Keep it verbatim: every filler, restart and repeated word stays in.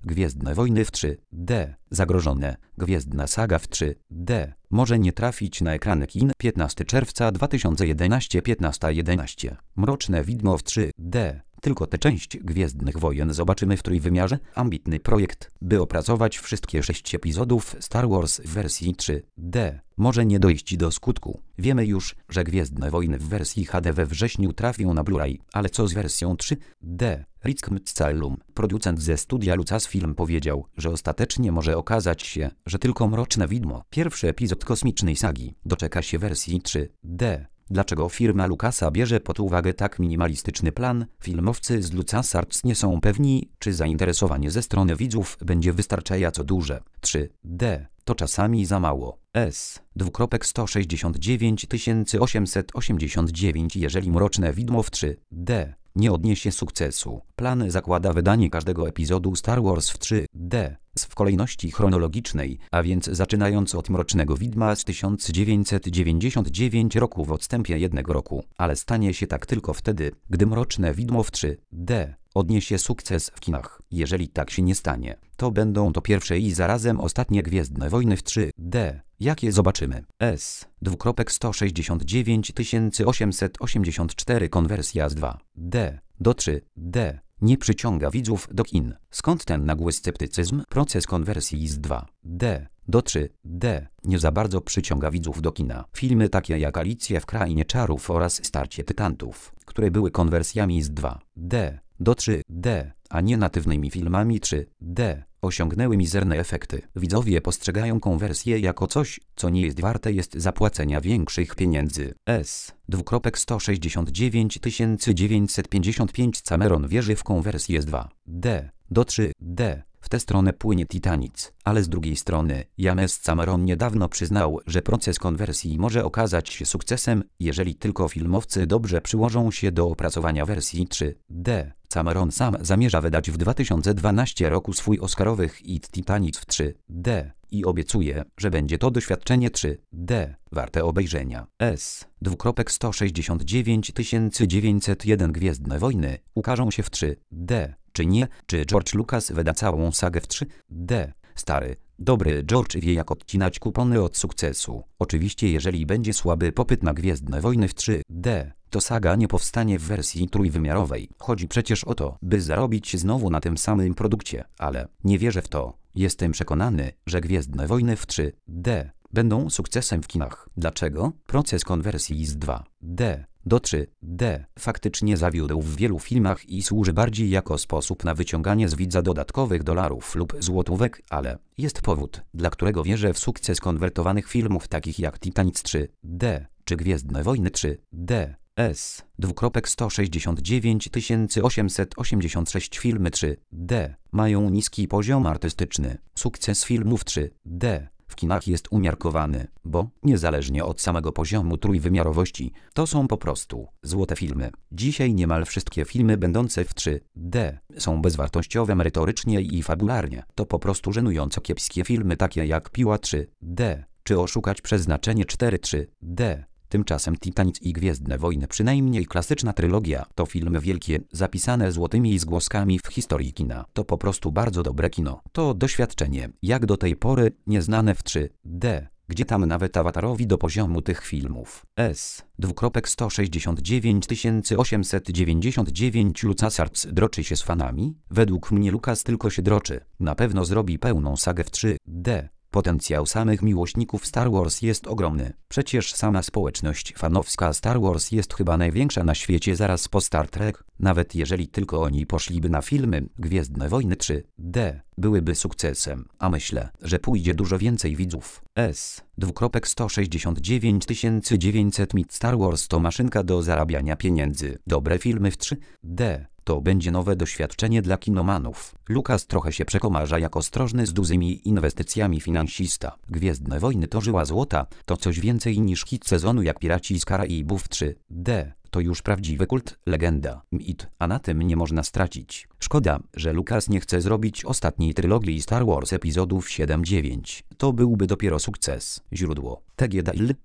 Gwiezdne Wojny w trzy D. Zagrożone. Gwiezdna saga w trzy D. Może nie trafić na ekrany kin. piętnastego czerwca dwa tysiące jedenastego, piętnasta jedenaście. Mroczne Widmo w trzy D. Tylko tę część Gwiezdnych Wojen zobaczymy w trójwymiarze. Ambitny projekt, by opracować wszystkie sześć epizodów Star Wars w wersji trzy D. Może nie dojść do skutku. Wiemy już, że Gwiezdne Wojny w wersji H D we wrześniu trafią na Blu-ray, ale co z wersją trzy D? Rick Mcallum, producent ze studia Lucasfilm, powiedział, że ostatecznie może okazać się, że tylko Mroczne Widmo, pierwszy epizod kosmicznej sagi, doczeka się wersji trzy D. Dlaczego firma Lucasa bierze pod uwagę tak minimalistyczny plan? Filmowcy z LucasArts nie są pewni, czy zainteresowanie ze strony widzów będzie wystarczająco duże. trzy D to czasami za mało. S. sto sześćdziesiąt dziewięć tysięcy osiemset osiemdziesiąt dziewięć. Jeżeli Mroczne Widmo w trzy D nie odniesie sukcesu, plan zakłada wydanie każdego epizodu Star Wars w trzy D w kolejności chronologicznej, a więc zaczynając od Mrocznego Widma z tysiąc dziewięćset dziewięćdziesiątego dziewiątego roku w odstępie jednego roku, ale stanie się tak tylko wtedy, gdy Mroczne Widmo w trzy D odniesie sukces w kinach. Jeżeli tak się nie stanie, to będą to pierwsze i zarazem ostatnie Gwiezdne Wojny w trzy D, jakie zobaczymy. S. sto sześćdziesiąt dziewięć tysięcy osiemset osiemdziesiąt cztery. Konwersja z dwa D do trzy D nie przyciąga widzów do kin. Skąd ten nagły sceptycyzm? Proces konwersji z dwa D do trzy D nie za bardzo przyciąga widzów do kina. Filmy takie jak Alicja w Krainie Czarów oraz Starcie Tytantów, które były konwersjami z dwa D do trzy D, a nie natywnymi filmami trzy D, osiągnęły mizerne efekty. Widzowie postrzegają konwersję jako coś, co nie jest warte jest zapłacenia większych pieniędzy. S. sto sześćdziesiąt dziewięć tysięcy dziewięćset pięćdziesiąt pięć. Cameron wierzy w konwersję z dwa D do trzy D. W tę stronę płynie Titanic, ale z drugiej strony James Cameron niedawno przyznał, że proces konwersji może okazać się sukcesem, jeżeli tylko filmowcy dobrze przyłożą się do opracowania wersji trzy D. Cameron sam zamierza wydać w dwa tysiące dwunastym roku swój oscarowy hit Titanic w trzy D i obiecuje, że będzie to doświadczenie trzy D warte obejrzenia. S. sto sześćdziesiąt dziewięć tysięcy dziewięćset jeden. Gwiezdne Wojny ukażą się w trzy D. Czy nie? Czy George Lucas wyda całą sagę w trzy D? Stary, dobry George wie, jak odcinać kupony od sukcesu. Oczywiście jeżeli będzie słaby popyt na Gwiezdne Wojny w trzy D, to saga nie powstanie w wersji trójwymiarowej. Chodzi przecież o to, by zarobić znowu na tym samym produkcie, ale nie wierzę w to. Jestem przekonany, że Gwiezdne Wojny w trzy D będą sukcesem w kinach. Dlaczego? Proces konwersji z dwa D do trzy D faktycznie zawiódł w wielu filmach i służy bardziej jako sposób na wyciąganie z widza dodatkowych dolarów lub złotówek, ale jest powód, dla którego wierzę w sukces konwertowanych filmów takich jak Titanic trzy D czy Gwiezdne Wojny trzy D. S. sto sześćdziesiąt dziewięć tysięcy osiemset osiemdziesiąt sześć. Filmy trzy D mają niski poziom artystyczny. Sukces filmów trzy D w kinach jest umiarkowany, bo, niezależnie od samego poziomu trójwymiarowości, to są po prostu złote filmy. Dzisiaj niemal wszystkie filmy będące w trzy D są bezwartościowe merytorycznie i fabularnie. To po prostu żenująco kiepskie filmy takie jak Piła trzy D czy Oszukać Przeznaczenie cztery trzy D. Tymczasem Titanic i Gwiezdne Wojny, przynajmniej klasyczna trylogia, to filmy wielkie, zapisane złotymi zgłoskami w historii kina. To po prostu bardzo dobre kino. To doświadczenie, jak do tej pory, nieznane w trzy D, gdzie tam nawet Awatarowi do poziomu tych filmów. S. sto sześćdziesiąt dziewięć tysięcy osiemset dziewięćdziesiąt dziewięć. LucasArts droczy się z fanami? Według mnie Lucas tylko się droczy. Na pewno zrobi pełną sagę w trzy D. Potencjał samych miłośników Star Wars jest ogromny. Przecież sama społeczność fanowska Star Wars jest chyba największa na świecie zaraz po Star Trek. Nawet jeżeli tylko oni poszliby na filmy, Gwiezdne Wojny trzy D byłyby sukcesem, a myślę, że pójdzie dużo więcej widzów. S. sto sześćdziesiąt dziewięć tysięcy dziewięćset. Mit Star Wars to maszynka do zarabiania pieniędzy. Dobre filmy w trzy D to będzie nowe doświadczenie dla kinomanów. Lucas trochę się przekomarza jak ostrożny z dużymi inwestycjami finansista. Gwiezdne Wojny to żyła złota, to coś więcej niż hit sezonu jak Piraci z Karaibów w trzy D. To już prawdziwy kult, legenda, mit, a na tym nie można stracić. Szkoda, że Lucas nie chce zrobić ostatniej trylogii Star Wars epizodów siedem dziewięć. To byłby dopiero sukces. Źródło: T G Daily.